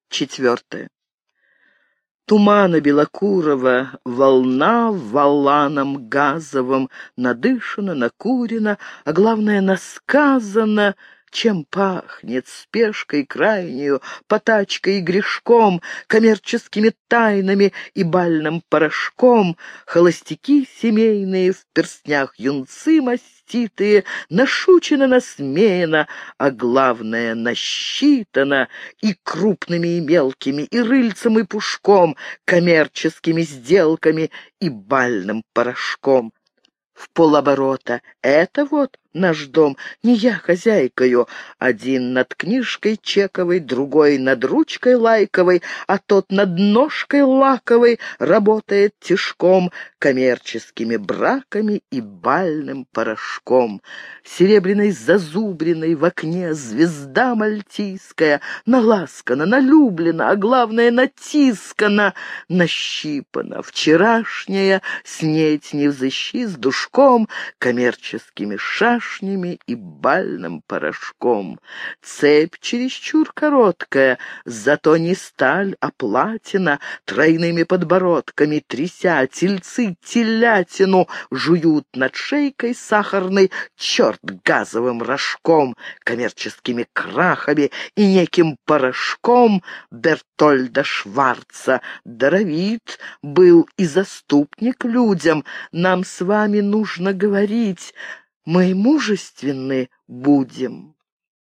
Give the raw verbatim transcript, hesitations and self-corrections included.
Четвертое. Тумана белокурого, волна валаном газовым, надышана, накурена, а главное, насказана, чем пахнет спешкой крайнею, потачкой и грешком, коммерческими тайнами и бальным порошком, холостяки семейные, в перстнях юнцы маститые, нашучено, насмеяно, а главное, насчитано и крупными, и мелкими, и рыльцем, и пушком, коммерческими сделками и бальным порошком. В полоборота. Это вот наш дом, не я хозяйкою. Один над книжкой чековой, другой над ручкой лайковой, а тот над ножкой лаковой работает тишком, коммерческими браками и бальным порошком. Серебряной зазубриной в окне звезда мальтийская, наласкана, налюблена, а главное, натискана, нащипана. Вчерашняя снеть не взыщи с душком, коммерческими шашками и бальным порошком. Цепь чересчур короткая, зато не сталь, а платина, тройными подбородками тряся, тельцы телятину жуют над шейкой сахарной, черт газовым рожком, коммерческими крахами и неким порошком Бертольда Шварца. Даровит был и заступник людям, нам с вами нужно говорить, мы мужественны будем.